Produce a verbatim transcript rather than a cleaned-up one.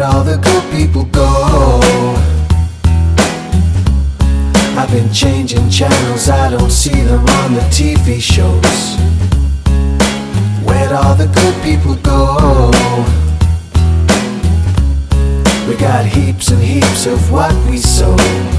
all the good people go? I've been changing channels, I don't see them on the T V shows. Where'd all the good people go? We got heaps and heaps of what we sow.